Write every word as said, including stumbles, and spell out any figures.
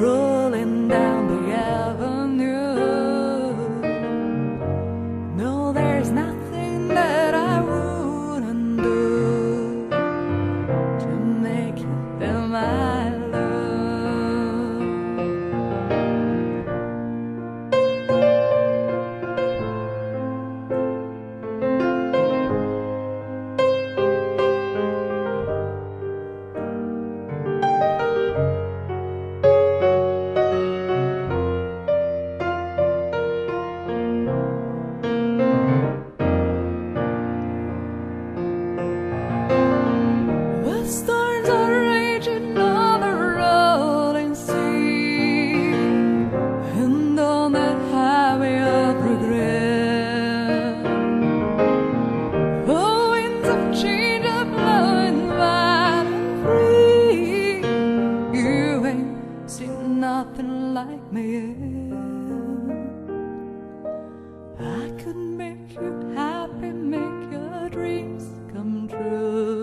rolling down the avenue. No, there's nothing that I wouldn't do to make you feel my love. Storms are raging on the rolling sea, and on that highway of regret, the winds of change are blowing wide and free. You ain't seen nothing like me yet. I could make you happy, make your dreams come true.